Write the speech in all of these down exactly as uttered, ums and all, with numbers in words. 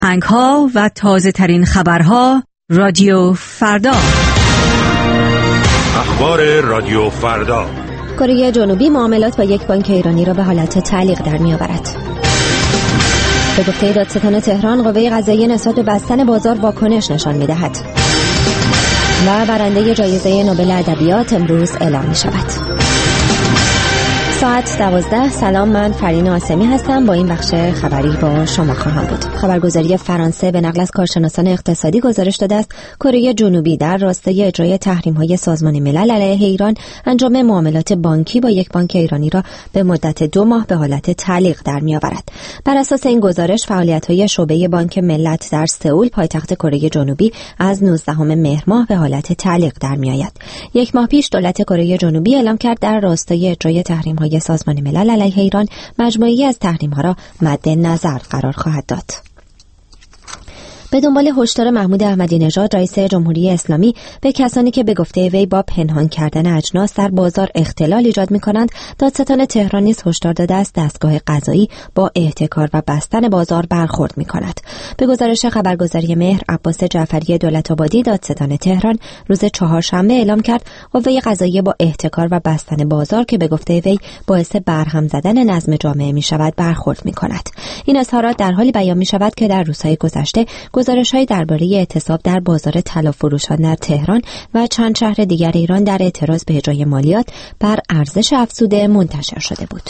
آهنگ‌ها و تازه ترین خبرها رادیو فردا. اخبار رادیو فردا. کره جنوبی معاملات با یک بانک ایرانی را به حالت تعلیق در می‌آورد. به گفته دادستان تهران، قوه قضاییه نسبت به بستن بازار واکنش نشان می‌دهد. و برنده جایزه نوبل ادبیات امروز اعلام می‌شود. ساعت دوازده. سلام، من فرین آسمی هستم. با این بخش خبری با شما خواهم بود. خبرگزاری فرانسه به نقل از کارشناسان اقتصادی گزارش داده است کره جنوبی در راستای اجرای تحریم‌های سازمان ملل علیه ایران انجام معاملات بانکی با یک بانک ایرانی را به مدت دو ماه به حالت تعلیق در می‌آورد. بر اساس این گزارش، فعالیت‌های شعبه بانک ملت در سئول، پایتخت کره جنوبی، از نوزدهم مهر ماه به حالت تعلیق در می‌آید. یک ماه پیش دولت کره جنوبی اعلام کرد در راستای اجرای تحریم‌های سازمان ملل علیه ایران مجموعه‌ای از تحریم‌ها را مد نظر قرار خواهد داد. به دنبال هشدار محمود احمدی نژاد رئیس جمهوری اسلامی به کسانی که به گفته وی با پنهان کردن اجناس در بازار اختلال ایجاد می‌کنند، دادستان تهران نیز هشدار داده است دستگاه قضایی با احتکار و بستن بازار برخورد می‌کند. به گزارش خبرگزاری مهر، عباس جعفری دولت‌آبادی، دادستان تهران روز چهارشنبه اعلام کرد قوه قضاییه با احتکار و بستن بازار که به گفته وی باعث برهم زدن نظم جامعه می‌شود برخورد می‌کند. این اظهارات در حالی بیان می‌شود که در روزهای گذشته گزارش‌های درباره اعتصاب در بازار طلا فروشان در تهران و چند شهر دیگر ایران در اعتراض به اجرای مالیات بر ارزش افزوده منتشر شده بود.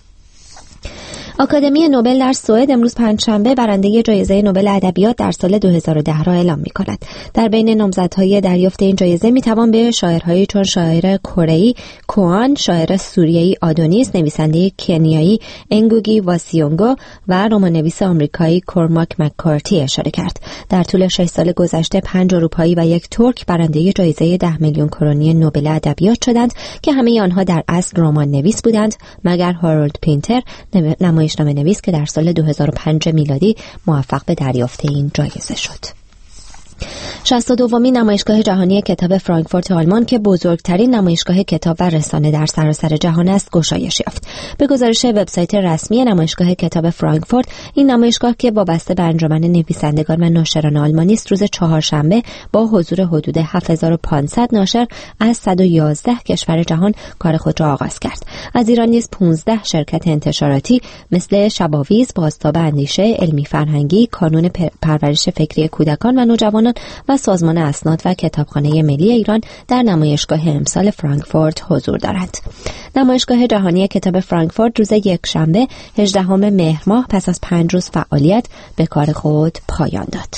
آکادمی نوبل در سوئد امروز پنجشنبه برنده جایزه نوبل ادبیات در سال دو هزار و ده را اعلام می‌کند. در بین نامزدهای دریافت این جایزه می‌توان به شاعرهایی چون شاعر کره‌ای کوان، شاعر سوریه‌ای آدونیس، نویسنده کنیایی انگوگی واسیونگو و رمان‌نویس آمریکایی کورماک مک‌کارتی اشاره کرد. در طول شش سال گذشته پنج اروپایی و یک ترک برنده جایزه ده میلیون کرونی نوبل ادبیات شدند که همه آنها در اصل رمان‌نویس بودند، مگر هارولد پینتر، نمایشنامه نویس که در سال دو هزار و پنج میلادی موفق به دریافت این جایزه شد. شصت و دومین نمایشگاه جهانی کتاب فرانکفورت آلمان که بزرگترین نمایشگاه کتاب و رسانه در سراسر جهان است، گشایش یافت. به گزارش وبسایت رسمی نمایشگاه کتاب فرانکفورت، این نمایشگاه که وابسته به انجمن نویسندگان و ناشران آلمانی است، روز چهارشنبه با حضور حدود هفت هزار و پانصد ناشر از صد و یازده کشور جهان کار خود را آغاز کرد. از ایران نیز پانزده شرکت انتشاراتی مثل شباویز، بازتاب اندیشه، علمی فرهنگی، کانون پرورش فکری کودکان و نوجوانان و سازمان اسناد و کتابخانه ملی ایران در نمایشگاه امسال فرانکفورت حضور دارند. نمایشگاه جهانی کتاب فرانکفورت روز یکشنبه هجدهم مهر ماه پس از پنج روز فعالیت به کار خود پایان داد.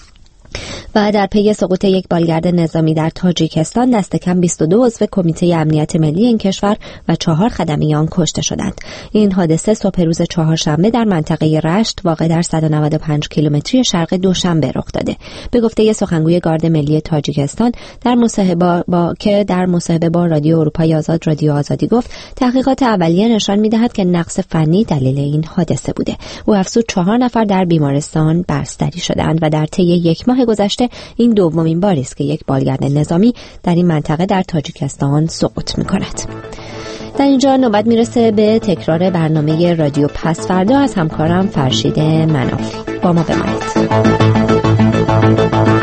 و در پی سقوط یک بالگرد نظامی در تاجیکستان، دست کم بیست و دو عضو کمیته امنیت ملی این کشور و چهار خدمه آن کشته شدند. این حادثه صبح روز چهارشنبه در منطقه رشت واقع در صد و نود و پنج کیلومتری شرق دوشنبه رخ داده. به گفته سخنگوی گارد ملی تاجیکستان در مصاحبه با که در مصاحبه با رادیو اروپای آزاد رادیو آزادی گفت تحقیقات اولیه نشان می‌دهد که نقص فنی دلیل این حادثه بوده. او افزود چهار نفر در بیمارستان بستری شدند و در طی یک ماه گذشته این دومین باری است که یک بالگرد نظامی در این منطقه در تاجیکستان سقوط می‌کند. در اینجا نوبت میرسه به تکرار برنامه رادیو پس فردا از همکارم فرشید منافی. با ما بمانید.